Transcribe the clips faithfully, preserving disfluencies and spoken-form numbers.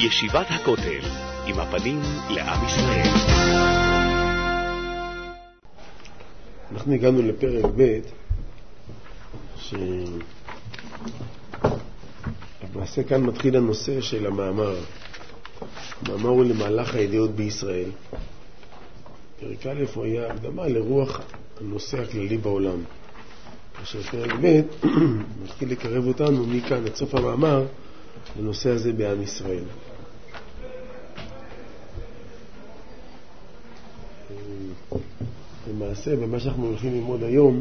ישיבת הכותל, עם הפנים לעם ישראל. אנחנו הגענו לפרק ב' שלמעשה כאן מתחיל הנושא של המאמר. המאמר הוא למהלך הידיעות בישראל. פרק א' הוא היה הקדמה לרוח הנושא הכללי בעולם. כאשר פרק ב' מתחיל לקרב אותנו מכאן עד סוף המאמר לנושא הזה בעם ישראל. למעשה, במה שאנחנו הולכים ללמוד היום,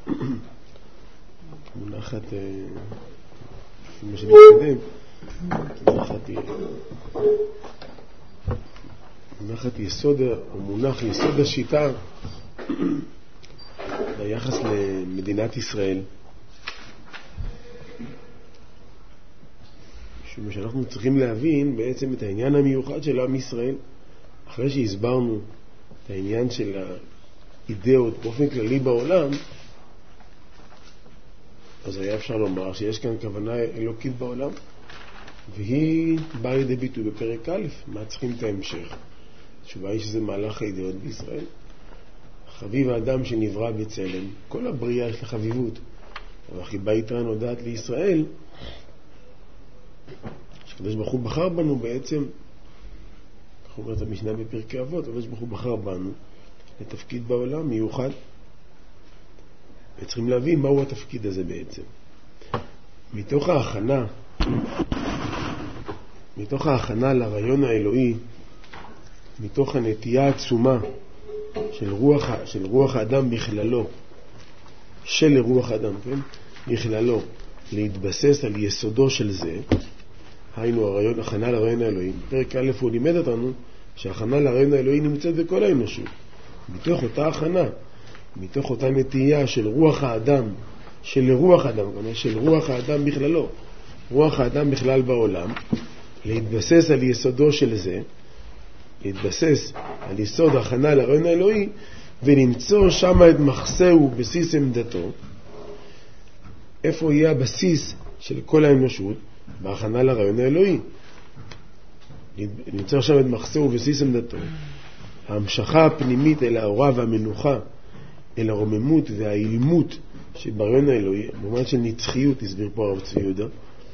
מונחת, מה שנתקדם, מונחת, מונחת יסוד, או מונח יסוד השיטה ביחס למדינת ישראל. משום שאנחנו צריכים להבין בעצם את העניין המיוחד של עם ישראל. אחרי שהסברנו את העניין של האידאות באופן כללי בעולם, אז היה אפשר לומר שיש כאן כוונה אלוקית בעולם, והיא באה לידי ביטוי בפרק א'. מה צריכים את ההמשך? התשובה היא שזה מהלך האידאות בישראל. חביב האדם שנברא בצלם, כל הבריאה יש לחביבות, אבל חיבה יתרה נודעת לישראל, שקדוש ברוך הוא בחר בנו בעצם, כך אומרת המשנה בפרקי אבות, קדוש ברוך הוא בחר בנו לתפקיד בעולם מיוחד, וצריכים להבין מהו התפקיד הזה בעצם. מתוך ההכנה, מתוך ההכנה לרעיון האלוהי, מתוך הנטייה העצומה של רוח, של רוח האדם בכללו, של רוח האדם, כן? בכללו, להתבסס על יסודו של זה, היינו הרעיון, הכנה לרעיון האלוהי. פרק א' הוא לימד אותנו שההכנה לרעיון האלוהי נמצאת בכל האנושות. מתוך אותה הכנה, מתוך אותה נטייה של רוח האדם, של רוח האדם, של רוח האדם בכללו, רוח האדם בכלל בעולם, להתבסס על יסודו של זה, להתבסס על יסוד ההכנה לרעיון האלוהי, ולמצוא שם את מחסהו בסיס עמדתו. איפה יהיה הבסיס של כל האנושות? בהכנה לרעיון האלוהי. למצוא שם את מחסהו בסיס עמדתו. ההמשכה הפנימית אל האורה והמנוחה, אל הרוממות והאילמות שברעיון האלוהי, במובן של נצחיות, הסביר פה הרב צבי יהודה.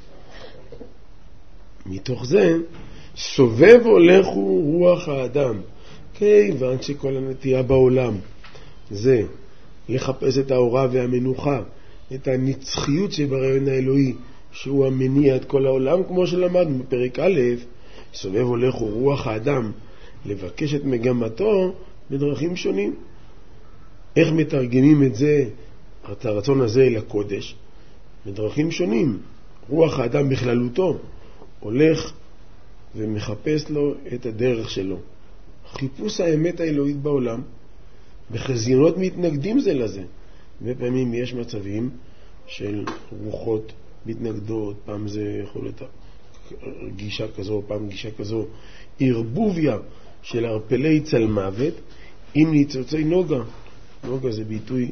מתוך זה סובב הולך הוא רוח האדם, כיוון שכל הנטייה בעולם זה לחפש את האורה והמנוחה, את הנצחיות שברעיון האלוהי, שהוא המניע את כל העולם, כמו שלמדנו בפרק א', סובב הולך הוא רוח האדם לבקש את מגמתו בדרכים שונים. איך מתרגמים את זה, את הרצון הזה אל הקודש? בדרכים שונים. רוח האדם בכללותו הולך ומחפש לו את הדרך שלו. חיפוש האמת האלוהית בעולם, בחזיונות מתנגדים זה לזה. בפעמים יש מצבים של רוחות מתנגדות, פעם זה יכול להיות גישה כזו, פעם גישה כזו, ערבוביה של ערפלי צלמוות עם ניצוצי נוגה. נוגה זה ביטוי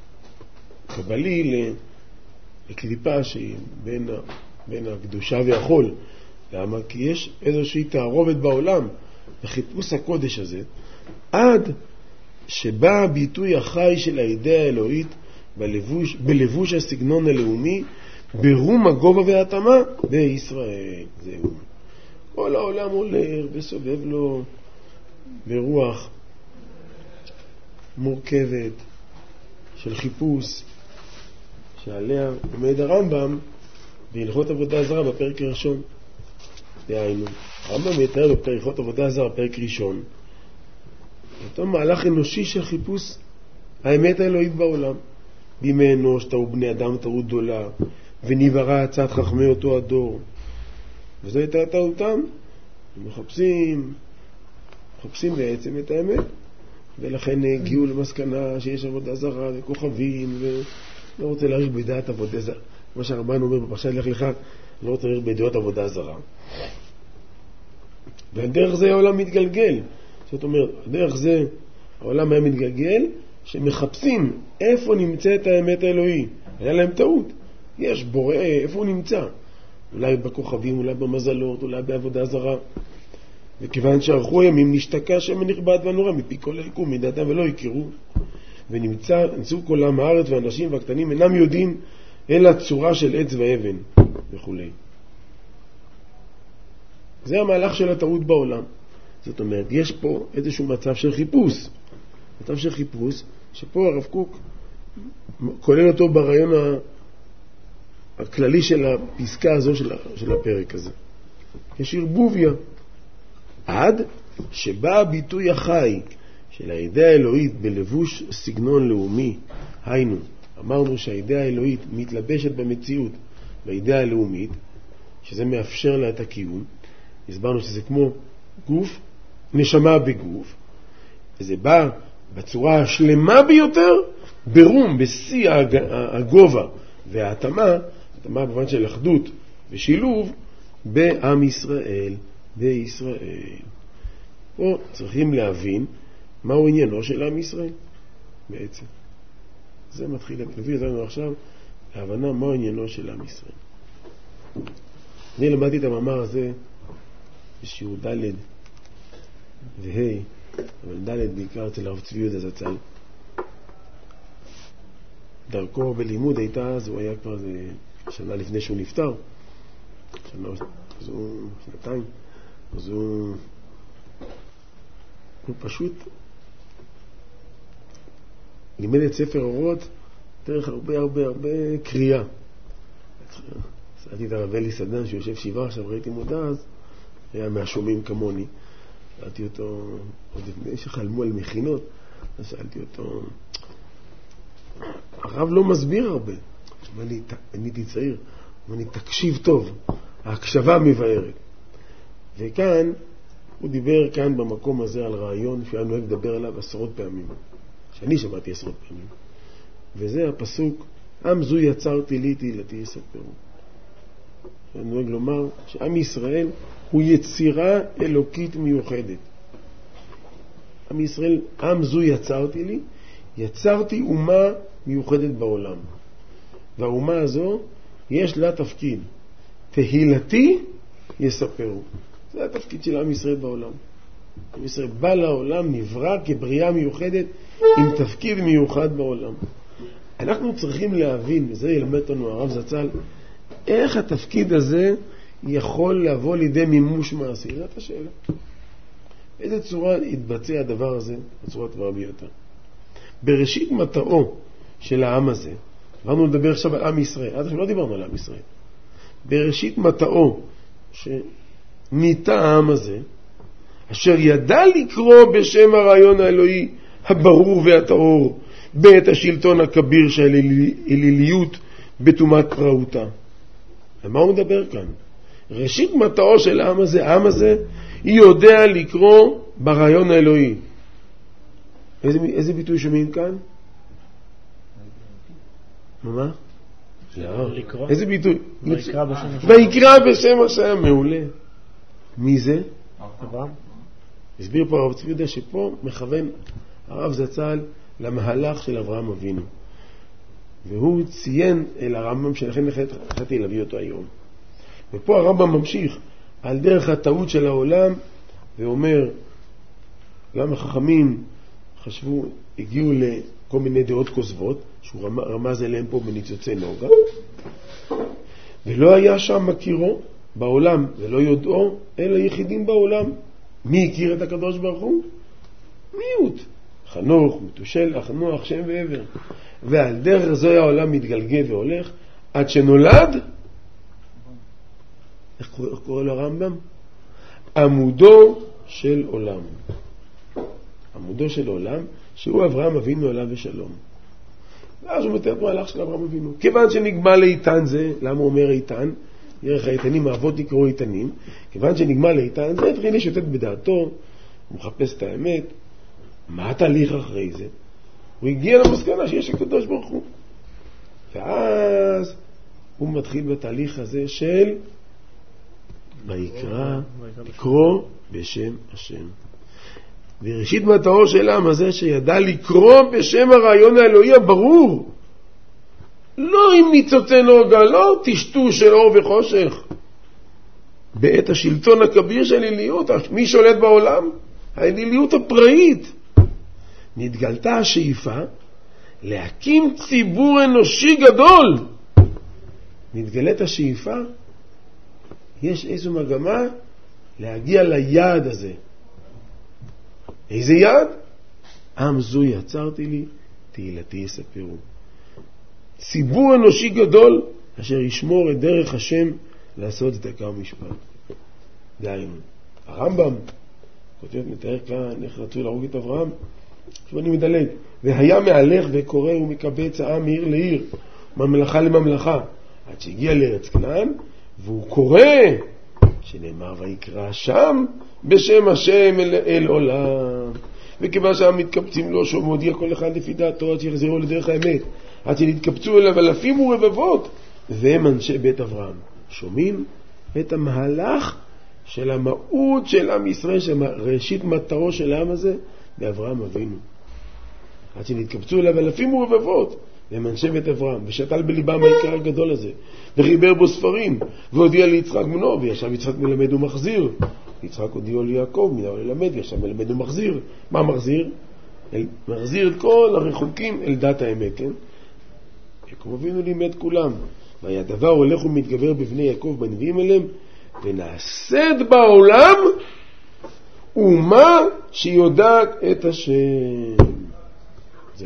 קבלי לקליפה שהיא בין, בין הקדושה והחול. למה? כי יש איזושהי תערובת בעולם בחיפוש הקודש הזה, עד שבא הביטוי החי של האידאה האלוהית בלבוש, בלבוש הסגנון הלאומי, ברום הגובה והתאמה בישראל. זהו. כל העולם הולך וסובב לו ברוח מורכבת של חיפוש, שעליה עומד הרמב"ם בהלכות עבודה זרה בפרק הראשון. דהיינו, הרמב"ם מתאר בפרק עבודה זרה בפרק ראשון אותו מהלך אנושי של חיפוש האמת האלוהית בעולם. בימי אנוש טעו בני אדם טעות גדולה, ונברא עצת חכמי אותו הדור, וזו הייתה טעותם. הם מחפשים מחפשים בעצם את האמת, ולכן הגיעו למסקנה שיש עבודה זרה וכוכבים, ולא רוצה להאריך בדעת עבודה זרה, מה שהרמב"ן אומר בפרשת לך לך, לא רוצה להאריך בדעות עבודה זרה. והדרך זה העולם מתגלגל. זאת אומרת, הדרך זה העולם היה מתגלגל, שמחפשים איפה נמצא את האמת האלוהי. היה להם טעות, יש בורא, איפה הוא נמצא? אולי בכוכבים, אולי במזלות, אולי בעבודה זרה. וכיוון שערכו הימים נשתקע השם הנכבד והנורא מפי כל היקום מדעתם ולא יכירו. ונמצא, נמצאו כל עם הארץ והאנשים והקטנים אינם יודעים אלא צורה של עץ ואבן וכו'. זה המהלך של הטעות בעולם. זאת אומרת, יש פה איזשהו מצב של חיפוש. מצב של חיפוש, שפה הרב קוק כולל אותו ברעיון הכללי של הפסקה הזו של הפרק הזה. יש ערבוביה. עד שבא הביטוי החי של הידיעה האלוהית בלבוש סגנון לאומי, היינו, אמרנו שהידיעה האלוהית מתלבשת במציאות בידיעה הלאומית, שזה מאפשר לה את הקיום. הסברנו שזה כמו גוף, נשמה בגוף, וזה בא בצורה השלמה ביותר, ברום, בשיא הגובה וההתאמה, התאמה במובן של אחדות ושילוב, בעם ישראל, בישראל. פה צריכים להבין מהו עניינו של עם ישראל בעצם. זה מתחיל להביא אותנו עכשיו להבנה מהו עניינו של עם ישראל. אני למדתי את המאמר הזה בשיעור ד' וה', אבל ד' בעיקר אצל הרב צבי יהודה זצ"ל. דרכו בלימוד הייתה אז, הוא היה כבר שנה לפני שהוא נפטר, שנה, אז הוא שנתיים, אז הוא, הוא פשוט לימד את ספר אורות דרך הרבה הרבה הרבה קריאה. שאלתי את הרב אלי סדן שיושב שבעה, עכשיו ראיתי מודע, אז היה מהשומעים כמוני. שאלתי אותו, עוד לפני שחלמו על מכינות, אז שאלתי אותו, הרב לא מסביר הרבה. אני הייתי צעיר, אני תקשיב טוב, ההקשבה מבארת. וכאן, הוא דיבר כאן במקום הזה על רעיון שהיה נוהג לדבר עליו עשרות פעמים. שאני שמעתי עשרות פעמים. וזה הפסוק, עם זו יצרתי לי תהילתי יספרו. אני נוהג לומר שעם ישראל הוא יצירה אלוקית מיוחדת. עם ישראל, עם זו יצרתי לי, יצרתי אומה מיוחדת בעולם. והאומה הזו יש לה תפקיד. תהילתי יספרו. זה התפקיד של עם ישראל בעולם. עם ישראל בא לעולם, נברא כבריאה מיוחדת עם תפקיד מיוחד בעולם. אנחנו צריכים להבין, וזה ילמד אותנו הרב זצ"ל, איך התפקיד הזה יכול לבוא לידי מימוש מעשי. זאת השאלה. איזה צורה יתבצע הדבר הזה בצורה טובה ביותר. בראשית מטאו של העם הזה, אמרנו לדבר עכשיו על עם ישראל, עד עכשיו לא דיברנו על עם ישראל. בראשית מטאו שניטה העם הזה, אשר ידע לקרוא בשם הרעיון האלוהי הברור והטהור, בעת השלטון הכביר של אליליות בתומת פרעותה. ומה הוא מדבר כאן? ראשית מטאו של העם הזה, העם הזה, היא יודע לקרוא ברעיון האלוהי. איזה, איזה ביטוי שומעים כאן? מה? לקרוא. איזה ביטוי? ויקרא בשם השם. ויקרא בשם השם, מעולה. מי זה? אברהם. הסביר פה הרב צבי יהודה שפה מכוון הרב זצ"ל למהלך של אברהם אבינו. והוא ציין אל הרמב"ם שלכן החלטתי להביא אותו היום. ופה הרמב"ם ממשיך על דרך הטעות של העולם ואומר למה חכמים חשבו, הגיעו לכל מיני דעות כוזבות שהוא רמז אליהם פה בניצוצי נוגה, ולא היה שם מכירו בעולם ולא יודעו אלא יחידים בעולם. מי הכיר את הקדוש ברוך הוא? מיעוט. חנוך, מתושל, אחנוח, שם ועבר. ועל דרך זו העולם מתגלגל והולך עד שנולד, איך קורא לו הרמב"ם? עמודו של עולם. עמודו של עולם, שהוא אברהם אבינו עליו ושלום. ואז הוא מתאר את מהלך של אברהם אבינו. כיוון שנגמל לאיתן זה, למה הוא אומר איתן? דרך האיתנים, האבות יקראו איתנים. כיוון שנגמל לאיתן זה, התחיל לשוטט בדעתו, הוא מחפש את האמת. מה התהליך אחרי זה? הוא הגיע למסקנה שיש הקדוש ברוך הוא. ואז הוא מתחיל בתהליך הזה של ויקרא, לקרוא בשם השם. וראשית מטאו של העם הזה שידע לקרוא בשם הרעיון האלוהי הברור. לא עם ניצוצי נוגה, לא טשטוש של אור וחושך. בעת השלטון הכביר של אליליות. מי שולט בעולם? האליליות הפראית. נתגלתה השאיפה להקים ציבור אנושי גדול. נתגלת השאיפה, יש איזו מגמה להגיע ליעד הזה. איזה יעד? עם זו יצרתי לי, תהילתי יספרו. ציבור אנושי גדול אשר ישמור את דרך השם לעשות צדקה ומשפט. דהיינו, הרמב"ם כותב, מתאר כאן איך רצו להרוג את אברהם. עכשיו אני מדלג. והיה מהלך וקורא ומקבץ העם מעיר לעיר, ממלכה לממלכה, עד שהגיע לארץ כנען, והוא קורא, שנאמר ויקרא שם בשם השם אל, אל עולם. וכיוון שהעם מתקבצים לו, שהוא מודיע כל אחד לפי דעתו עד שיחזרו לדרך האמת, עד שנתקבצו אליו אלפים ורבבות, והם אנשי בית אברהם שומעים את המהלך של המהות של עם ישראל, שראשית מטרו של העם הזה באברהם אבינו, עד שנתקבצו אליו אלפים ורבבות, והם אנשי בית אברהם, ושתל בליבם העיקר הגדול הזה, וחיבר בו ספרים, והודיע ליצחק בנו, וישב יצחק מלמד ומחזיר. יצחק הודיע ליעקב, מנה ללמד, וישב מלמד ומחזיר. מה מחזיר? אל, מחזיר את כל הרחוקים אל דת האמת, כן? יעקב אבינו לימד כולם, והדבר הולך ומתגבר בבני יעקב בנביאים אליהם, ונעשית בעולם אומה שיודעת את השם. זהו.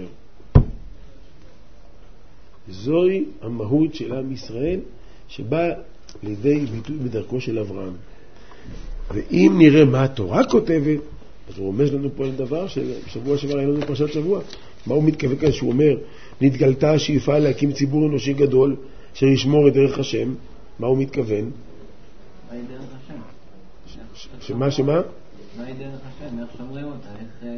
זוהי המהות של עם ישראל שבאה לידי ביטוי בדרכו של אברהם. ואם נראה מה התורה כותבת, אז הוא רומז לנו פה על דבר שבשבוע שעבר היה לנו פרשת שבוע. מה הוא מתכוון כאן שהוא אומר? נתגלתה השאיפה להקים ציבור אנושי גדול שישמור את דרך השם. מה הוא מתכוון? מהי דרך השם? שמה שמה? מהי דרך השם? איך שומרים אותה?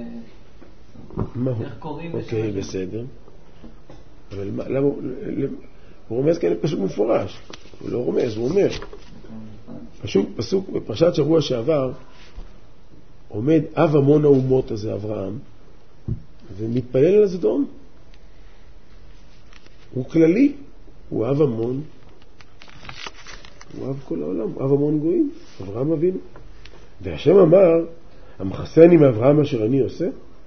איך קוראים בשם? אוקיי, בסדר. אבל מה, למה, הוא רומז כאלה פסוק מפורש. הוא לא רומז, הוא אומר. פסוק, פסוק בפרשת שבוע שעבר, עומד אב המון האומות הזה, אברהם, ומתפלל על הסדום. הוא כללי, הוא אב המון, הוא אב כל העולם, הוא אב המון גויים, אברהם אבינו. והשם אמר, המחסני מאברהם אשר אני עושה,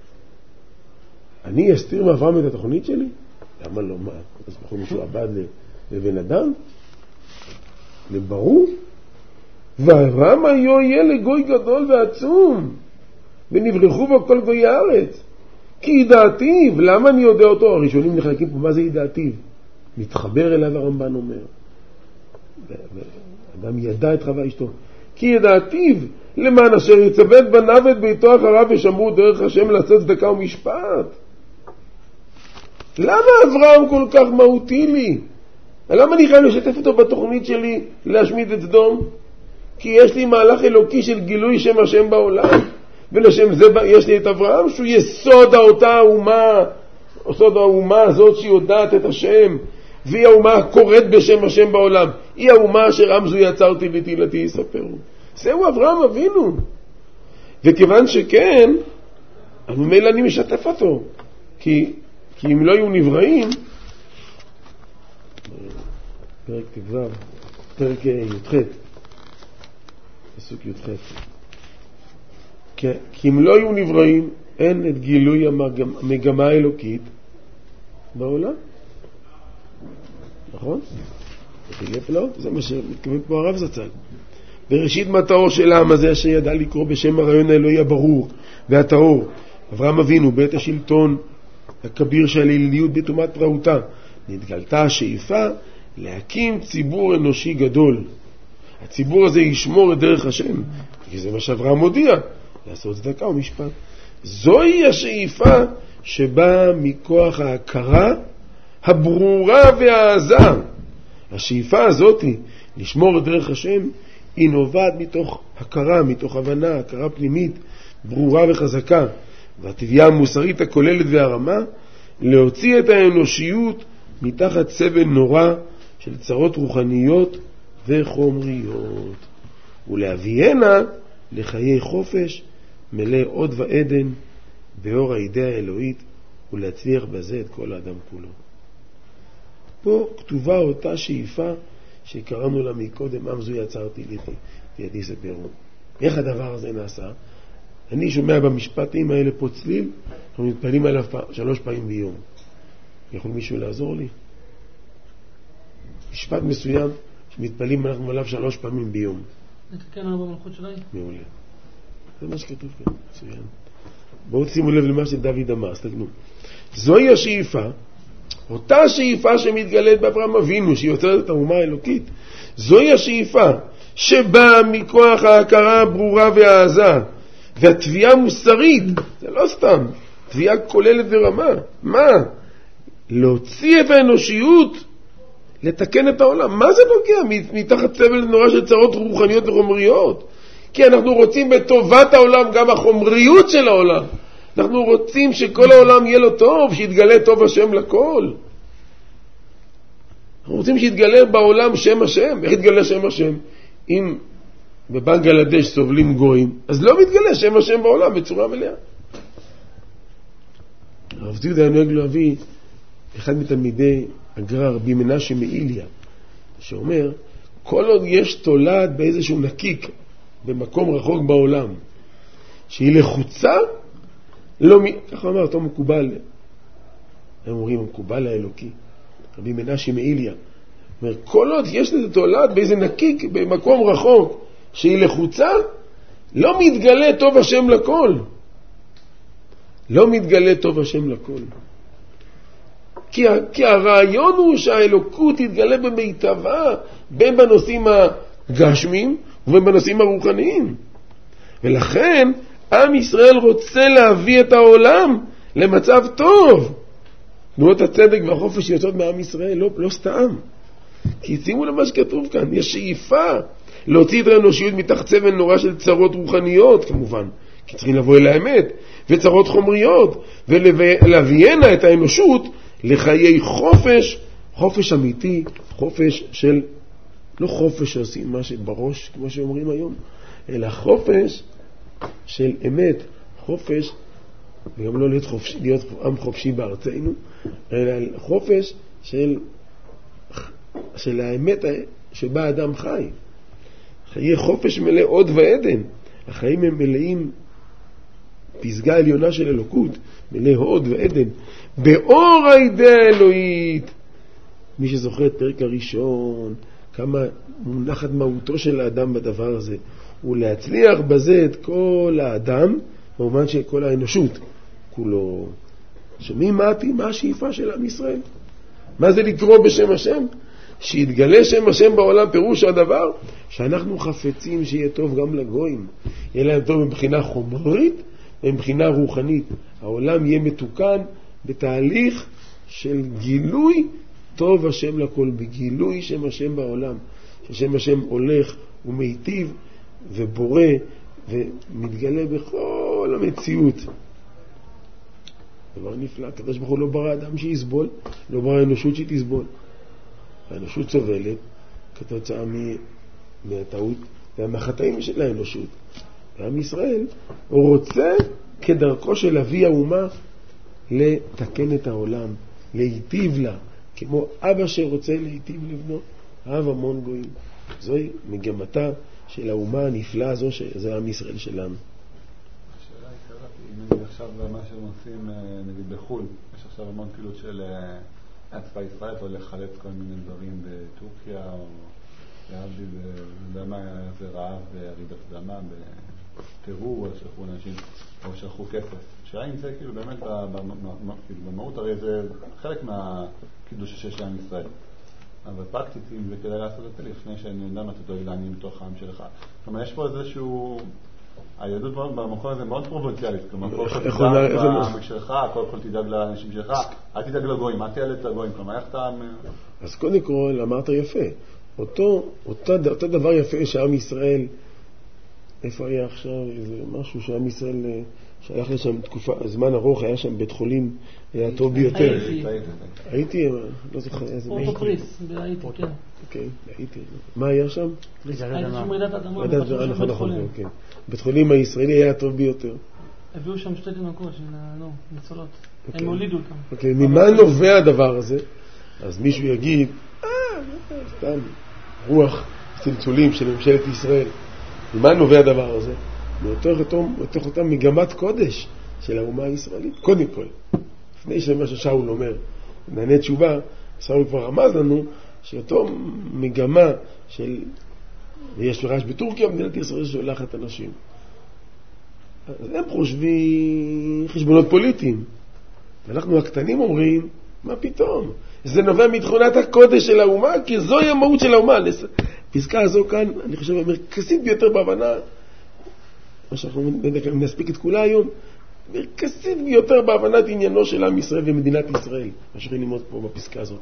אני אסתיר מאברהם את התוכנית שלי? למה לא? מה? אז אנחנו משועבד לבן אדם? לברור? ואברהם היו יהיה לגוי גדול ועצום, ונברחו בו כל גוי הארץ. כי ידעתיו, למה אני יודע אותו? הראשונים נחלקים פה, מה זה ידעתיו? מתחבר אליו הרמב"ן אומר. אדם ידע את חווה אשתו. כי ידעתיו, למען אשר יצווה את בניו את ביתו אחריו ושמרו דרך השם לעשות צדקה ומשפט. למה אברהם כל כך מהותי לי? למה אני חייב לשתף אותו בתוכנית שלי להשמיד את סדום? כי יש לי מהלך אלוקי של גילוי שם השם בעולם, ולשם זה יש לי את אברהם שהוא יסוד אותה האומה, יסוד האומה הזאת שיודעת את השם, והיא האומה הקוראת בשם השם בעולם, היא האומה אשר עם זו יצרתי לתהילתי יספרו. זהו אברהם אבינו. וכיוון שכן, אז ממילא אני משתף אותו, כי, כי אם לא היו נבראים, פרק ת"ו, פרק י"ח, פסוק י"ח, כי אם לא היו נבראים, אין את גילוי המגמה האלוקית בעולם. נכון? וחילף לו, זה מה שמתכוון פה הרב זצ"ל. בראשית מטאו של העם הזה אשר ידע לקרוא בשם הרעיון האלוהי הברור והטהור, אברהם אבינו, בית השלטון הכביר של אליליות בתומת פרעותה, נתגלתה השאיפה להקים ציבור אנושי גדול. הציבור הזה ישמור את דרך השם, כי זה מה שאברהם מודיע, לעשות צדקה ומשפט. זוהי השאיפה שבאה מכוח ההכרה הברורה והעזה. השאיפה הזאת לשמור את דרך השם היא נובעת מתוך הכרה, מתוך הבנה, הכרה פנימית ברורה וחזקה, והטבעיה המוסרית הכוללת והרמה להוציא את האנושיות מתחת סבל נורא של צרות רוחניות וחומריות, ולהביאנה לחיי חופש מלא עוד ועדן באור הידיעה האלוהית, ולהצליח בזה את כל האדם כולו. פה כתובה אותה שאיפה שקראנו לה מקודם, עם זו יצרתי לי, תידי ספרו. איך הדבר הזה נעשה? אני שומע במשפטים האלה פה צליל, אנחנו מתפעלים עליו שלוש פעמים ביום. יכול מישהו לעזור לי? משפט מסוים שמתפעלים אנחנו עליו שלוש פעמים ביום. נתקן עליו במלכות שלי? מעולה. זה מה שכתוב כאן, מצוין. בואו שימו לב למה שדוד אמר, אז תגנו. זוהי השאיפה, אותה שאיפה שמתגלית באברהם אבינו, שהיא יוצרת את האומה האלוקית, זוהי השאיפה שבאה מכוח ההכרה הברורה והעזה, והתביעה המוסרית, זה לא סתם, תביעה כוללת ורמה. מה? להוציא את האנושיות, לתקן את העולם. מה זה נוגע מתחת סבל נורא של צרות רוחניות וחומריות? כי אנחנו רוצים בטובת העולם גם החומריות של העולם. אנחנו רוצים שכל העולם יהיה לו טוב, שיתגלה טוב השם לכל. אנחנו רוצים שיתגלה בעולם שם השם. איך יתגלה שם השם? אם בבנגלדש סובלים גויים, אז לא מתגלה שם השם בעולם בצורה מלאה. הרב ציודה נוהג להביא אחד מתלמידי הגר"א, רבי מנשה מאיליה, שאומר, כל עוד יש תולד באיזשהו נקיק במקום רחוק בעולם שהיא לחוצה, לא מ... ככה אומר אותו מקובל, הם אומרים המקובל האלוקי, רבי מנשה מאיליה, אומר, כל עוד יש לזה תולד באיזה נקיק במקום רחוק שהיא לחוצה, לא מתגלה טוב השם לכל. לא מתגלה טוב השם לכל. כי, כי הרעיון הוא שהאלוקות תתגלה במיטבה בין בנושאים הגשמיים ובין בנושאים הרוחניים. ולכן עם ישראל רוצה להביא את העולם למצב טוב. תנועות הצדק והחופש יוצאות מעם ישראל, לא, לא סתם. כי שימו למה שכתוב כאן, יש שאיפה להוציא את האנושיות מתחת סבל נורא של צרות רוחניות כמובן, כי צריכים לבוא אל האמת, וצרות חומריות, ולהביינה את האנושות לחיי חופש, חופש אמיתי, חופש של, לא חופש שעושים מה שבראש, כמו שאומרים היום, אלא חופש של אמת, חופש, וגם לא להיות, חופשי, להיות עם חופשי בארצנו, אלא חופש של, של האמת שבה אדם חי. חיי חופש מלא עוד ועדן. החיים הם מלאים פסגה עליונה של אלוקות, מלא עוד ועדן. באור הידיעה האלוהית. מי שזוכר את פרק הראשון, כמה מונחת מהותו של האדם בדבר הזה, הוא להצליח בזה את כל האדם, במובן של כל האנושות כולו. שומעים מה, מה השאיפה של עם ישראל? מה זה לקרוא בשם השם? שיתגלה שם השם בעולם, פירוש הדבר שאנחנו חפצים שיהיה טוב גם לגויים, יהיה להם טוב מבחינה חומרית ומבחינה רוחנית. העולם יהיה מתוקן בתהליך של גילוי טוב השם לכל, בגילוי שם השם בעולם, ששם השם הולך ומיטיב ובורא ומתגלה בכל המציאות. דבר נפלא, הקדוש ברוך הוא לא ברא אדם שיסבול, לא ברא אנושות שתסבול. האנושות סובלת כתוצאה מהטעות והמחטאים של האנושות. ועם ישראל הוא רוצה כדרכו של אבי האומה לתקן את העולם, להיטיב לה, כמו אבא שרוצה להיטיב לבנו, אהב המון גויים. זוהי מגמתה של האומה הנפלאה הזו, שזה עם ישראל שלנו. השאלה היא קראתי, אם נגיד עכשיו מה שהם עושים נגיד בחול, יש עכשיו המון פעילות של הצבא ישראל, או לחלץ כל מיני דברים בטורקיה, או להבדיל, לא יודע מה, זה רעב ורעידת אדמה בטרור, או שלחו אנשים, או שלחו כסף. השאלה אם זה כאילו באמת במהות, הרי זה חלק מהקידוש שיש לעם ישראל. אבל פרקטית, אם זה כדאי לעשות את זה לפני שאני יודע מה אתה דואג לעניים מתוך העם שלך. כלומר, יש פה איזשהו... היהדות במקום הזה מאוד פרובינציאלית, כלומר, כל כל תדאג לעם שלך, כל כל תדאג לאנשים שלך, אל תדאג לגויים, אל תיאלץ לגויים, כלומר, איך אתה... אז קודם כל, אמרת יפה, אותו, אותו, אותו דבר יפה שעם ישראל, איפה היה עכשיו איזה משהו שעם ישראל שהלך לשם תקופה, זמן ארוך, היה שם בית חולים, היה טוב ביותר. הייתי, לא זוכר איזה... פורטוקריס, הייתי, כן. כן, הייתי. מה היה שם? הייתי שם רעידת אדמה, נכון, נכון, כן. בית חולים הישראלי היה טוב ביותר. הביאו שם שתי תינוקות של ניצולות. הם הולידו אותם. אוקיי, ממה נובע הדבר הזה? אז מישהו יגיד, אה, סתם. רוח צלצולים של ממשלת ישראל. ממה נובע הדבר הזה? מתוך אותה מגמת קודש של האומה הישראלית. קודם כל, לפני שמה ששאול אומר, נענה תשובה, שאול כבר רמז לנו שאותו מגמה של, ויש מרש בטורקיה, מדינת ישראל שולחת אנשים. אז הם חושבים חשבונות פוליטיים. ואנחנו הקטנים אומרים, מה פתאום? זה נובע מתכונת הקודש של האומה, כי זוהי המהות של האומה. פסקה הזו כאן, אני חושב, מרכזית ביותר בהבנה, מה שאנחנו נספיק את כולה היום, מרכזית ביותר בהבנת עניינו של עם ישראל ומדינת ישראל, מה שאנחנו נלמוד פה בפסקה הזאת.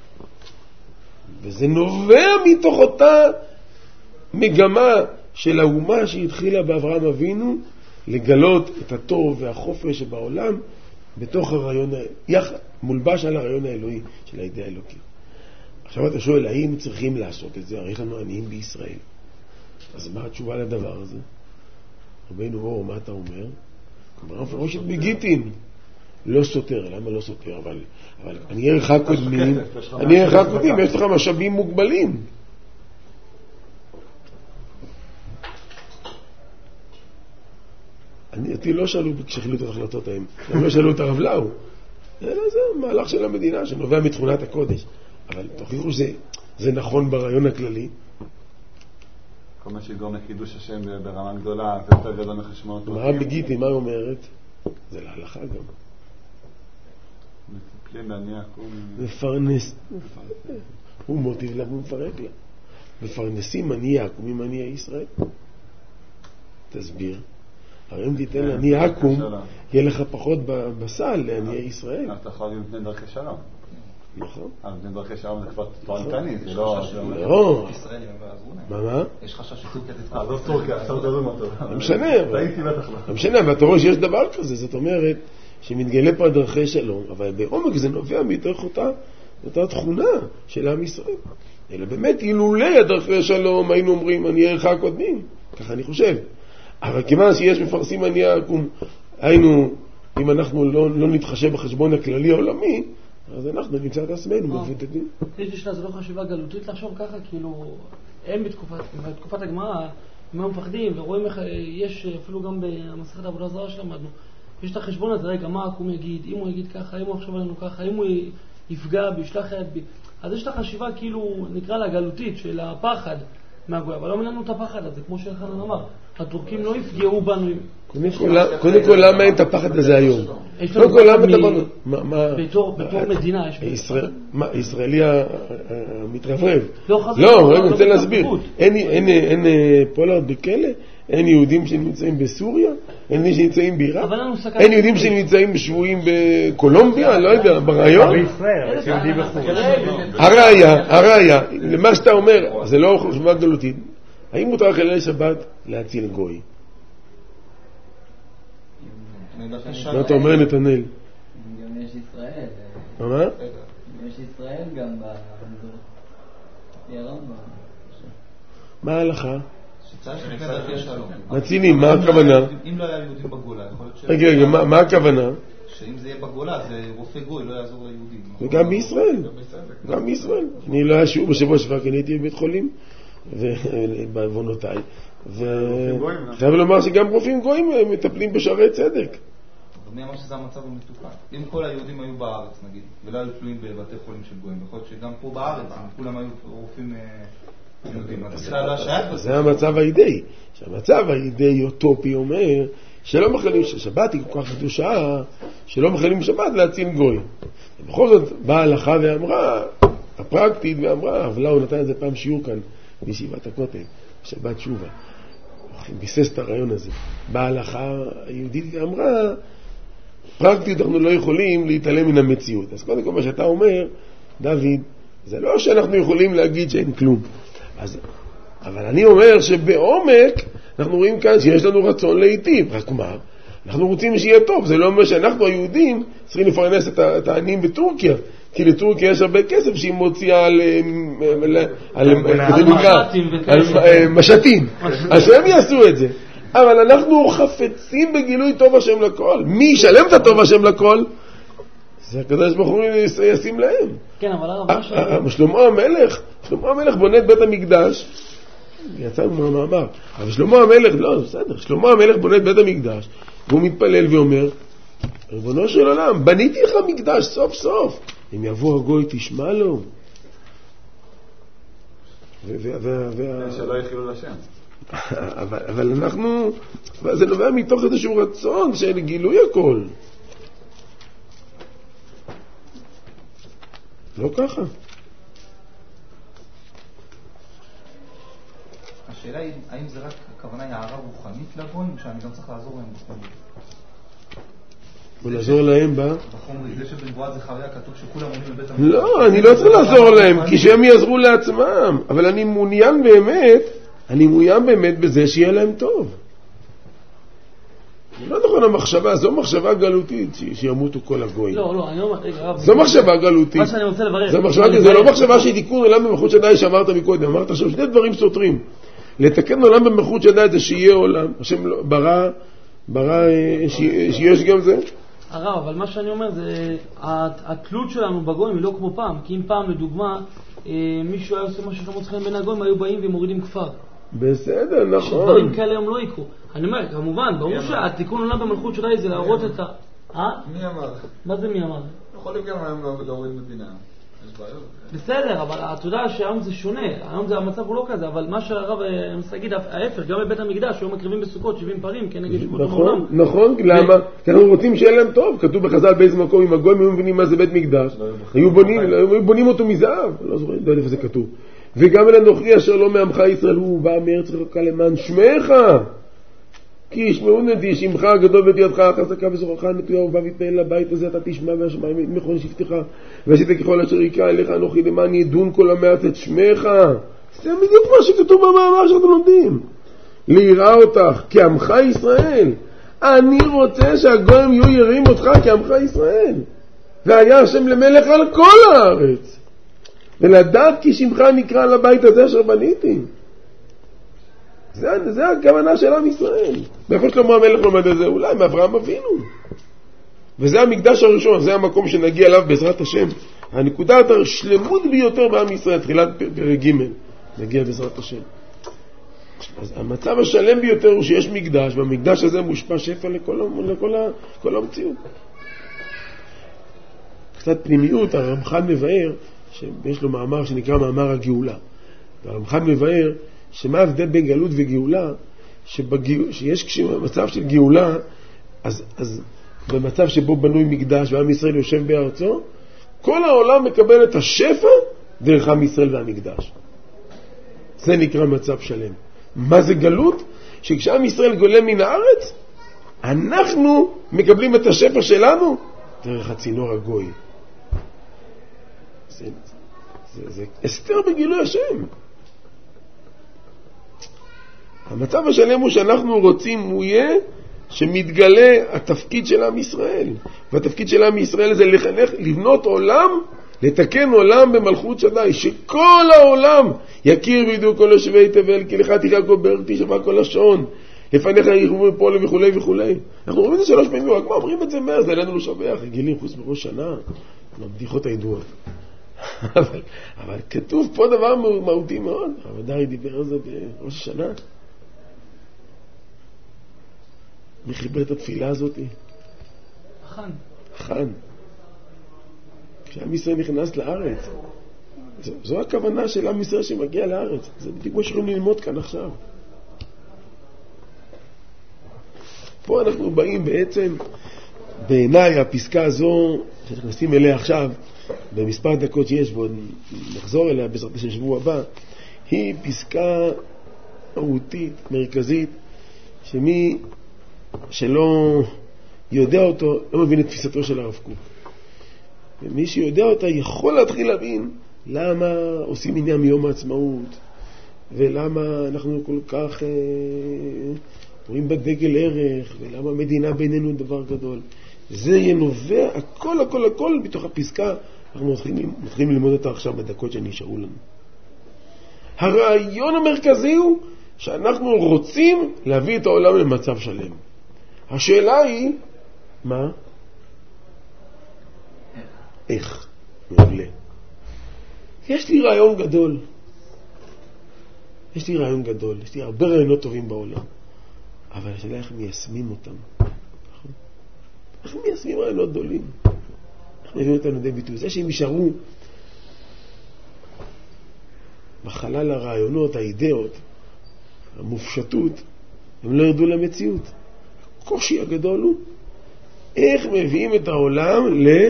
וזה נובע מתוך אותה מגמה של האומה שהתחילה באברהם אבינו, לגלות את הטוב והחופש שבעולם, בתוך הרעיון, יחד, מולבש על הרעיון האלוהי של הידיעה האלוקית. עכשיו אתה שואל, האם צריכים לעשות את זה? הרי יש לנו עניים בישראל. אז מה התשובה לדבר הזה? רבינו אור, מה אתה אומר? כלומר, פרושת בגיטין. לא סותר, למה לא סותר? אבל, אבל אני ערך קודמים, אני ערך קודמים, יש לך משאבים מוגבלים. אני, אותי לא שאלו כשחילו את ההחלטות ההם, הם לא שאלו את הרב לאו. אלא זה מהלך של המדינה שנובע מתכונת הקודש. אבל תוכיחו שזה זה נכון ברעיון הכללי. כל מה שיגרום לקידוש השם ברמה גדולה, זה יותר גדול מחשבונות פרטיים. מה בגיטי, מה אומרת? זה להלכה גם. מטפלים להניח, הוא... מפרנס. הוא מוטיב לה, הוא מפרק לה. מפרנסים ענייה, עקומים ענייה ישראל. תסביר. הרי אם תיתן לענייה עקום, יהיה לך פחות בסל לענייה ישראל. אתה יכול להגיד מפני דרכי שלום. נכון. אבל מפני דרכי שלום זה כבר תועלתני, זה לא... לא. מה מה? יש חשש שטורקיה תתקוף. אה, לא טורקיה, עכשיו תדום אותו. לא משנה. ראיתי בטח לא. לא משנה, ואתה רואה שיש דבר כזה, זאת אומרת שמתגלה פה דרכי שלום, אבל בעומק זה נובע מתוך אותה, אותה תכונה של עם ישראל. אלא באמת אילולי דרכי שלום היינו אומרים אני ערך הקודמים, ככה אני חושב. אבל כיוון שיש מפרסים ענייה עקום, היינו, אם אנחנו לא, לא נתחשב בחשבון הכללי העולמי, אז אנחנו נמצא את עצמנו מבודדים. יש לשלה, זה לא חשיבה גלותית לחשוב ככה, כאילו, הם בתקופת, בתקופת הגמרא, הם מפחדים, ורואים איך, יש אפילו גם במסכת העבודה הזרה שלמדנו, יש את החשבון הזה, רגע, מה עקום יגיד, אם הוא יגיד ככה, אם הוא יחשוב עלינו ככה, אם הוא יפגע בי, ישלח יד בי. אז יש את החשיבה, כאילו, נקרא לה גלותית, של הפחד מהגוי, אבל לא מננו את הפחד הזה, כמו שאלחנן אמר. הטורקים לא יפגעו בנו. קודם כל, למה אין את הפחד הזה היום? קודם כל, למה אתה בנו? בתור מדינה יש... מה, ישראלי המתרברב? לא, רגע, אני רוצה להסביר. אין פולארד בכלא? אין יהודים שנמצאים בסוריה? אין יהודים שנמצאים בעיראק? אין יהודים שנמצאים בשבויים בקולומביה? לא יודע, ברעיון? בישראל, יש יהודים בחו"ל. הראיה, הראיה, למה שאתה אומר, זה לא חושבה גלותית. האם מותר חילול שבת להציל גוי? מה אתה אומר נתנאל? גם יש ישראל. מה? יש ישראל גם בירון. מה ההלכה? שלום. מצילים, מה הכוונה? אם לא היה יהודים בגולה, יכול להיות ש... רגע, רגע, מה הכוונה? שאם זה יהיה בגולה, זה רופא גוי, לא יעזור ליהודים. וגם בישראל. גם בישראל. אני לא היה שיעור בשבוע שפר, כי אני הייתי בבית חולים. ובעוונותיי, וחייב לומר שגם רופאים גויים מטפלים בשערי צדק. מי אמר שזה המצב המתוקן? אם כל היהודים היו בארץ נגיד, ולא היו תלויים בבתי חולים של גויים, יכול להיות שגם פה בארץ כולם היו רופאים יהודים. זה המצב האידאי. שהמצב האידאי אוטופי אומר שלא מחלים, ששבת היא כל כך קדושה, שלא מחלים שבת להציל גוי. ובכל זאת באה ההלכה ואמרה, הפרקטית ואמרה, אבל הוא נתן את זה פעם שיעור כאן בישיבת הכותל, בשבת שובה. ביסס את הרעיון הזה. בהלכה היהודית ואמרה, פרקטית אנחנו לא יכולים להתעלם מן המציאות. אז קודם כל מה שאתה אומר, דוד, זה לא שאנחנו יכולים להגיד שאין כלום. אז, אבל אני אומר שבעומק אנחנו רואים כאן שיש לנו רצון להיטיב. רק מה? אנחנו רוצים שיהיה טוב. זה לא אומר שאנחנו היהודים צריכים לפרנס את העניים בטורקיה. כי לטורקיה יש הרבה כסף שהיא מוציאה על משתים. אז הם יעשו את זה. אבל אנחנו חפצים בגילוי טוב השם לכל. מי ישלם את הטוב השם לכל? זה הקדוש ברוך הוא ישים להם. כן, אבל הרב, מה ש... שלמה המלך, שלמה המלך בונה את בית המקדש, יצא מהמאמר, אבל שלמה המלך, לא, בסדר, שלמה המלך בונה את בית המקדש, והוא מתפלל ואומר, ריבונו של עולם, בניתי לך מקדש סוף סוף, אם יבוא הגוי תשמע לו. שלא יחילו לשם. אבל אנחנו, זה נובע מתוך איזשהו רצון של גילוי הכל. לא ככה. השאלה היא, האם זה רק הכוונה הערה רוחנית לגויים, שאני גם צריך לעזור להם רוחנית? ולעזור להם בה? בחומרי, זה שבנבואה זה חוויה כתוב שכולם עונים לבית המקדש. לא, אני לא צריך לעזור להם, כי שהם יעזרו לעצמם. אבל אני מעוניין באמת, אני מעוניין באמת בזה שיהיה להם טוב. לא נכון המחשבה, זו מחשבה גלותית, שימותו כל הגויים. לא, לא, אני אומר, רגע, רב. זו מחשבה גלותית. מה שאני רוצה לברך. זו מחשבה, זה לא מחשבה שהיא תיקון עולם במלכות שדי שאמרת מקודם. אמרת עכשיו שני דברים סותרים. לתקן עולם במלכות שדי זה שיהיה עולם. השם ברא, ברא שיש גם זה. הרב, אבל מה שאני אומר זה, התלות שלנו בגויים היא לא כמו פעם. כי אם פעם, לדוגמה, מישהו היה עושה משהו שלא מוצא חן בין הגויים, היו באים ומורידים כפר. בסדר, נכון. שדברים כאלה היום לא יקרו. אני אומר, כמובן, ברור שהתיקון עולם במלכות שדי זה להראות את ה... אה? מי אמר? מה זה מי אמר? יכולים גם היום להוריד מדינה. יש בעיות. בסדר, אבל אתה יודע שהיום זה שונה. היום זה המצב הוא לא כזה, אבל מה שהרב מנסה להגיד, ההפך, גם בבית המקדש, היום מקריבים בסוכות שבעים פרים, כנגד שבעות העולם. נכון, נכון, למה? כי אנחנו רוצים שיהיה להם טוב. כתוב בחז"ל באיזה מקום, אם הגויים היו מבינים מה זה בית מקדש, היו בונים אותו מזהב. לא זוכר, לא יודע איפה זה כתוב. וגם אל אנוכי אשר לא מעמך ישראל, הוא בא מארץ רחוקה למען שמך. כי ישמעו נדי שמך הגדול ותיעתך החזקה וזרועך הנטויה ובא ויתנהל לבית הזה, אתה תשמע והשמיים מכון שבטך ועשית ככל אשר יקרא אליך אנוכי למען ידון כל המעט את שמך. זה בדיוק מה שכתוב במאמר שאנחנו לומדים. ליראה אותך כעמך ישראל. אני רוצה שהגויים יהיו יראים אותך כעמך ישראל. והיה השם למלך על כל הארץ. ולדעת כי שמך נקרא לבית הזה אשר בניתי. זה, זה הכוונה של עם ישראל. מאיפה שלמה המלך לומד את זה? אולי מאברהם אבינו. וזה המקדש הראשון, זה המקום שנגיע אליו בעזרת השם. הנקודת השלמות ביותר בעם ישראל, תחילת פרק ג' נגיע בעזרת השם. אז המצב השלם ביותר הוא שיש מקדש, והמקדש הזה מושפע שפע לכל, לכל, לכל המציאות. קצת פנימיות, הרמח"ל מבאר, שיש לו מאמר שנקרא מאמר הגאולה. והרמח"ל מבאר שמה ההבדל בין גלות וגאולה, שבגאול, שיש מצב של גאולה, אז, אז במצב שבו בנוי מקדש ועם ישראל יושב בארצו, כל העולם מקבל את השפע דרך עם ישראל והמקדש. זה נקרא מצב שלם. מה זה גלות? שכשעם ישראל גולה מן הארץ, אנחנו מקבלים את השפע שלנו דרך הצינור הגוי. זה, זה, זה אסתר בגילוי השם. המצב השלם הוא שאנחנו רוצים, הוא יהיה שמתגלה התפקיד של עם ישראל. והתפקיד של עם ישראל זה לחנך, לבנות עולם, לתקן עולם במלכות שדי, שכל העולם יכיר וידעו כל יושבי תבל, כי לך תקרא כל באר תשמע כל לשון, לפניך ירחמו פה וכולי וכולי. אנחנו אומרים את זה שלוש פעמים, רק מה אומרים את זה מאז, זה עלינו לשבח, רגילים חוץ מראש שנה, בדיחות הידועות. אבל, אבל כתוב פה דבר מהותי מאוד, הרב דיבר על זה בראש השנה. מי חיבר את התפילה הזאת? חן. חן. כשעם ישראל נכנס לארץ, זו, זו הכוונה של עם ישראל שמגיע לארץ. זה בדיוק מה שיכולים ללמוד כאן עכשיו. פה אנחנו באים בעצם, בעיניי הפסקה הזו, שנכנסים אליה עכשיו, במספר דקות שיש, ועוד נחזור אליה בעזרת השם שבוע הבא, היא פסקה מהותית, מרכזית, שמי שלא יודע אותו, לא מבין את תפיסתו של הרב קוק. ומי שיודע אותה יכול להתחיל להבין למה עושים עניין מיום העצמאות, ולמה אנחנו כל כך אה, רואים בדגל ערך, ולמה המדינה בינינו דבר גדול. זה ינובע, הכל הכל הכל בתוך הפסקה, אנחנו מתחילים, מתחילים ללמוד אותה עכשיו בדקות שנשארו לנו. הרעיון המרכזי הוא שאנחנו רוצים להביא את העולם למצב שלם. השאלה היא, מה? איך? איך? מעולה. יש לי רעיון גדול. יש לי רעיון גדול. יש לי הרבה רעיונות טובים בעולם. אבל השאלה איך מיישמים אותם. נכון? איך מיישמים רעיונות גדולים? איך מביאים אותם לידי ביטוי? זה שהם יישארו בחלל הרעיונות, האידאות, המופשטות, הם לא ירדו למציאות. הקושי הגדול הוא איך מביאים את העולם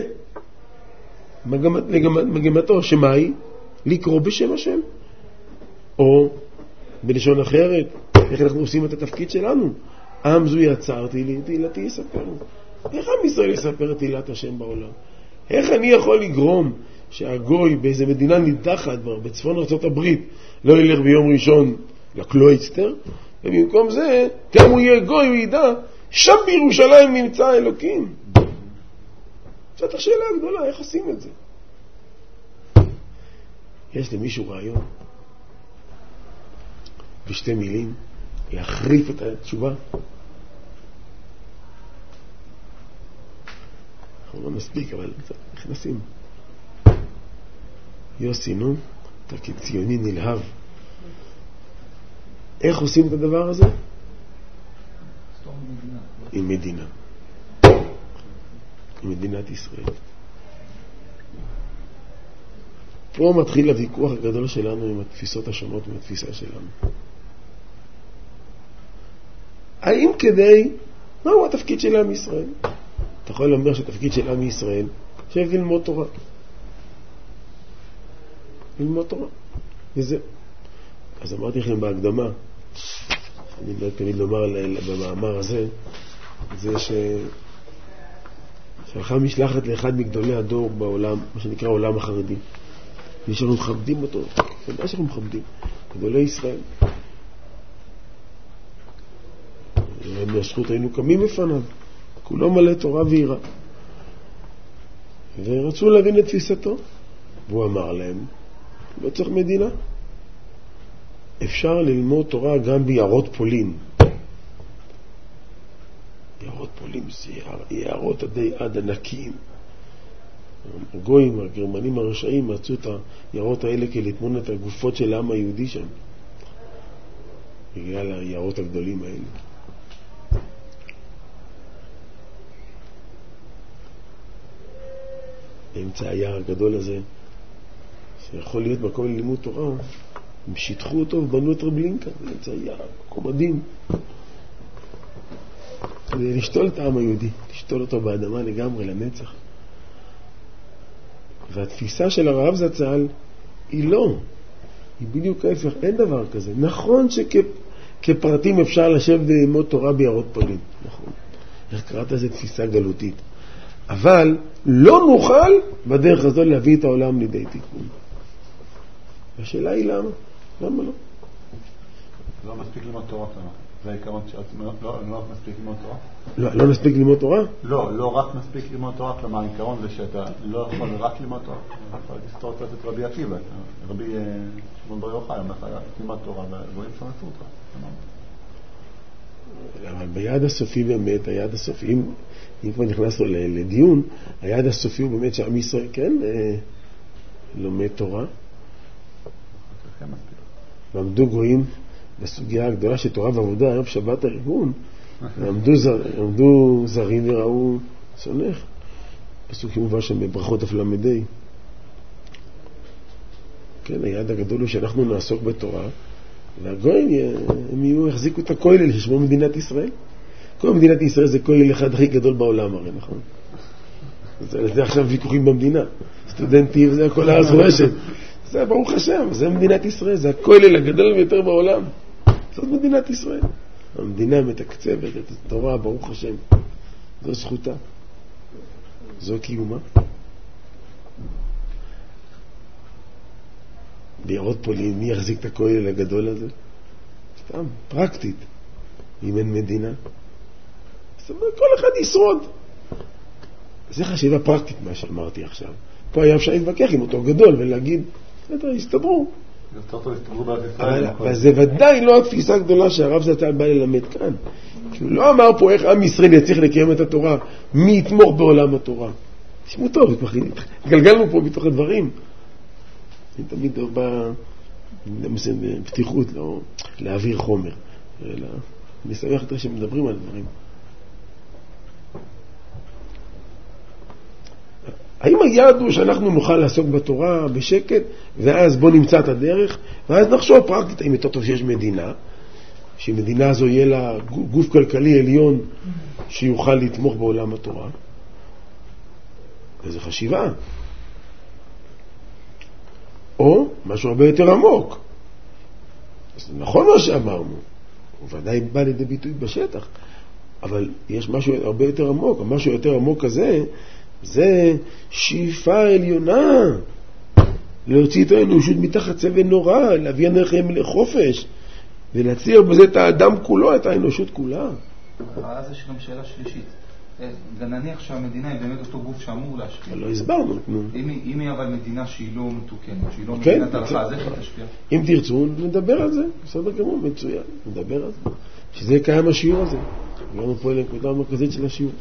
למגמת, למגמתו, שמה היא? לקרוא בשם השם. או בלשון אחרת, איך אנחנו עושים את התפקיד שלנו? עם זו יצרתי לי, תהילתי יספרו. איך עם ישראל יספר את תהילת השם בעולם? איך אני יכול לגרום שהגוי באיזה מדינה נידחת בצפון ארצות הברית לא ילך ביום ראשון לקלויצטר, ובמקום זה, גם הוא יהיה גוי, הוא ידע, שם בירושלים נמצא האלוקים. זאת השאלה הגדולה, איך עושים את זה? יש למישהו רעיון בשתי מילים להחריף את התשובה? אנחנו לא מספיק, אבל קצת נכנסים. יוסי, נו, אתה כציוני נלהב. איך עושים את הדבר הזה? עם מדינה. עם מדינת ישראל. פה מתחיל הוויכוח הגדול שלנו עם התפיסות השונות מהתפיסה שלנו. האם כדי, מהו התפקיד של עם ישראל? אתה יכול לומר שהתפקיד של עם ישראל שב ללמוד תורה. ללמוד תורה. וזה. אז אמרתי לכם בהקדמה, אני לא תמיד לומר במאמר הזה, זה ש... שלחה משלחת לאחד מגדולי הדור בעולם, מה שנקרא עולם החרדי. ושאנחנו מכבדים אותו, ומה שאנחנו מכבדים, גדולי ישראל. מהזכות היינו קמים בפניו, כולו מלא תורה ויראה. ורצו להבין את תפיסתו, והוא אמר להם, לא צריך מדינה. אפשר ללמוד תורה גם ביערות פולין. יערות פולין זה יערות עדי עד ענקיים. הגויים, הגרמנים הרשעים, מצאו את היערות האלה כדי לטמון את הגופות של העם היהודי שם. בגלל היערות הגדולים האלה. באמצע היער הגדול הזה, שיכול להיות מקום ללימוד תורה, הם שיתחו אותו ובנו את רבלינקה, באמצע היער, מקום מדהים. כדי לשתול את העם היהודי, לשתול אותו באדמה לגמרי, לנצח. והתפיסה של הרב זצ"ל היא לא, היא בדיוק ההפך, אין דבר כזה. נכון שכפרטים אפשר לשבת וללמוד תורה ביערות פולין, נכון. איך קראת לזה תפיסה גלותית. אבל לא נוכל בדרך הזו להביא את העולם לידי תיקון. השאלה היא למה? למה לא? לא מספיק ללמוד תורה, זה העיקרון שעצמו, לא, לא מספיק ללמוד תורה? לא, לא מספיק ללמוד תורה? לא, לא רק מספיק ללמוד תורה, כלומר העיקרון זה שאתה לא יכול רק ללמוד תורה, אתה יכול לסתור קצת את רבי עקיבא, רבי שמעון בר יוחאי, אומר לך, תלמד תורה, ורואים שונפו אותך. אבל ביעד הסופי באמת, היעד הסופי, אם, אם כבר נכנסנו לדיון, היעד הסופי הוא באמת שעם ישראל, כן, אה, לומד תורה. כן מספיק. ועמדו גויים בסוגיה הגדולה של תורה ועבודה, ערב שבת הריבון, ועמדו זר, עמדו זרים וראו צונך. פסוק מובא שם בברכות הפלמדי. כן, היעד הגדול הוא שאנחנו נעסוק בתורה, והגויים הם יהיו, יחזיקו את הכולל ששמו מדינת ישראל. כל מדינת ישראל זה כולל אחד הכי גדול בעולם הרי, נכון? זה, זה עכשיו ויכוחים במדינה. סטודנטים, זה הכל הארץ רועשת. זה ברוך השם, זה מדינת ישראל, זה הכולל הגדול ביותר בעולם. זאת מדינת ישראל. המדינה מתקצבת את התורה, ברוך השם. זו זכותה. זו קיומה. ביערות פולין, מי יחזיק את הכולל הגדול הזה? סתם, פרקטית. אם אין מדינה. אז כל אחד ישרוד. זה חשיבה פרקטית מה שאמרתי עכשיו. פה היה אפשר להתווכח עם אותו גדול ולהגיד, הסתברו. אבל זה ודאי לא התפיסה הגדולה שהרב זצ"ל בא ללמד כאן. כי הוא לא אמר פה איך עם ישראל יצליח לקיים את התורה, מי יתמוך בעולם התורה. תשמעו טוב, התגלגלנו פה בתוך הדברים. אני תמיד בא בפתיחות, לא להעביר חומר. אלא, אני שמח יותר שמדברים על דברים. האם היעד הוא שאנחנו נוכל לעסוק בתורה בשקט, ואז בוא נמצא את הדרך, ואז נחשוב פרקטית, האם יותר טוב שיש מדינה, שמדינה הזו יהיה לה גוף כלכלי עליון שיוכל לתמוך בעולם התורה. וזו חשיבה. או משהו הרבה יותר עמוק. אז נכון מה שאמרנו, הוא ודאי בא לידי ביטוי בשטח, אבל יש משהו הרבה יותר עמוק. המשהו יותר עמוק הזה, זה שאיפה עליונה. להוציא את האנושות מתחת סבל נורא, להביא אנשים לחופש, ולהציע בזה את האדם כולו, את האנושות כולה. אז יש גם שאלה שלישית. נניח שהמדינה היא באמת אותו גוף שאמור להשפיע. לא הסברנו. אם היא אבל מדינה שהיא לא מתוקנת, שהיא לא מדינת הלכה, אז איך היא תשפיע? אם תרצו, נדבר על זה. בסדר גמור, מצוין. נדבר על זה. שזה קיים השיעור הזה. הגענו פה לנקודה המרכזית של השיעור.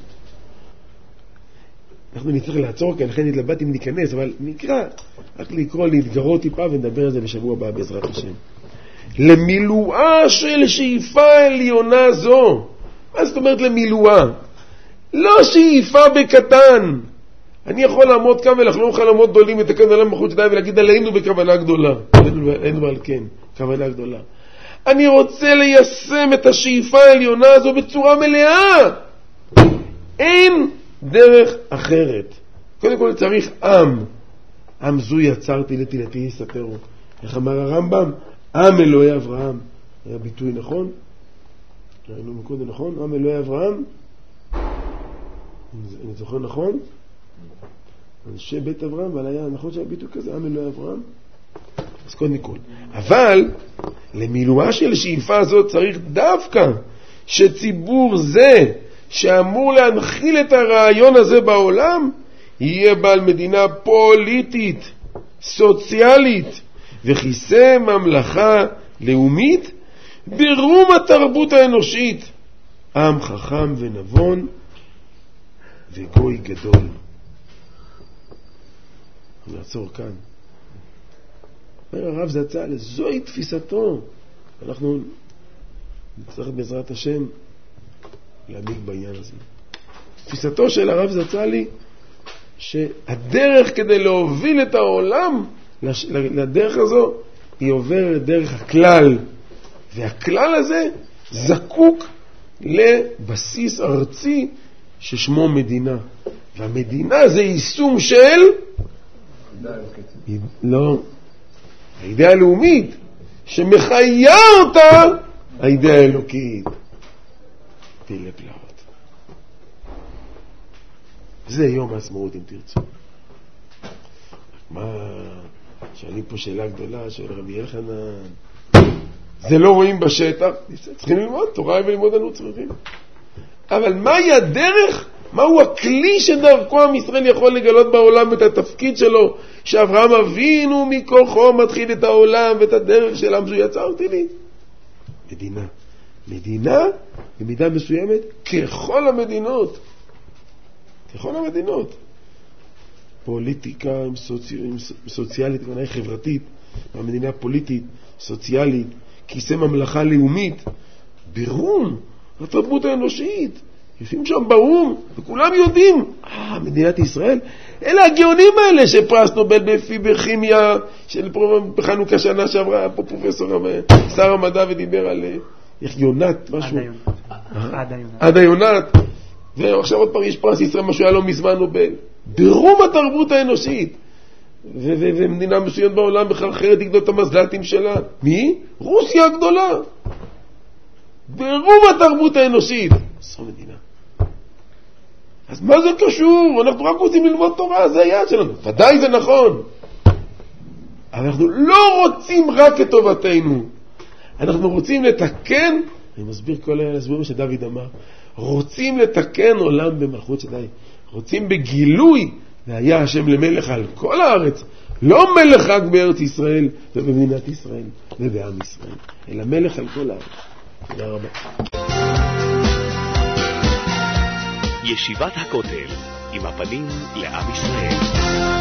אנחנו נצטרך לעצור כאן, לכן נתלבט אם ניכנס, אבל נקרא, רק לקרוא, להתגרות טיפה, ונדבר על זה בשבוע הבא בעזרת השם. למילואה של שאיפה עליונה זו. מה זאת אומרת למילואה? לא שאיפה בקטן. אני יכול לעמוד כאן ולחלום חלומות גדולים ותקן עולם בחוץ ידיים ולהגיד עלינו בכוונה גדולה. עלינו על כן, כוונה גדולה. אני רוצה ליישם את השאיפה העליונה הזו בצורה מלאה. אין דרך אחרת. קודם כל צריך עם. עם זו יצרתי לתהילתי יספרו. איך אמר הרמב"ם? עם אלוהי אברהם. היה ביטוי נכון? ראינו מקודם נכון? עם אלוהי אברהם. אני זוכר נכון? אנשי בית אברהם, אבל היה נכון שהיה ביטוי כזה, עם אלוהי אברהם. אז קודם כל. אבל למילואה של שאיפה הזאת צריך דווקא שציבור זה שאמור להנחיל את הרעיון הזה בעולם, יהיה בעל מדינה פוליטית, סוציאלית, וכיסא ממלכה לאומית, ברום התרבות האנושית, עם חכם ונבון וגוי גדול. נעצור כאן. אומר הרב זצ"ל, זוהי תפיסתו. אנחנו נצטרך בעזרת השם להעמיק בעניין הזה. תפיסתו של הרב זצ"ל היא שהדרך כדי להוביל את העולם לדרך הזו היא עוברת דרך הכלל, והכלל הזה זקוק לבסיס ארצי ששמו מדינה, והמדינה זה יישום של לא האידאה הלאומית שמחיה אותה האידאה האלוקית. פילה פלאות. זה יום העצמאות אם תרצו. מה שואלים פה שאלה גדולה של רבי יוחנן, זה לא רואים בשטח, צריכים ללמוד תורה וללמוד אנו צריכים, אבל מהי הדרך, מהו הכלי שדרכו עם ישראל יכול לגלות בעולם את התפקיד שלו, שאברהם אבינו מכוחו מתחיל את העולם ואת הדרך של עם זו יצא אותי לי. מדינה מדינה במידה מסוימת ככל המדינות, ככל המדינות, פוליטיקה עם סוצי... עם סוציאלית, כמובן חברתית, המדינה פוליטית, סוציאלית, כיסא ממלכה לאומית, ברום התרבות האנושית, יושבים שם באום וכולם יודעים, אה, מדינת ישראל, אלה הגאונים האלה שפרס נובל בפי בכימיה של בחנוכה שנה שעברה, פה פרופסור שר המדע ודיבר על איך יונת משהו, עד היונת, ועכשיו עוד פעם יש פרס ישראל, משהו היה לא מזמן נובל, ברום התרבות האנושית, ו- ו- ומדינה מסוימת בעולם בכלל אחרת תגדול את המזל"טים שלה. מי? רוסיה הגדולה. ברום התרבות האנושית. זו מדינה. אז מה זה קשור? אנחנו רק רוצים ללמוד תורה, זה היעד שלנו. ודאי זה נכון. אבל אנחנו לא רוצים רק את טובתנו. אנחנו רוצים לתקן, אני מסביר כל ההסברים שדוד אמר, רוצים לתקן עולם במלכות שדי. רוצים בגילוי, והיה השם למלך על כל הארץ, לא מלך רק בארץ ישראל ובמדינת ישראל ובעם ישראל, אלא מלך על כל הארץ. תודה רבה. ישיבת הכותל עם הפנים לעם ישראל.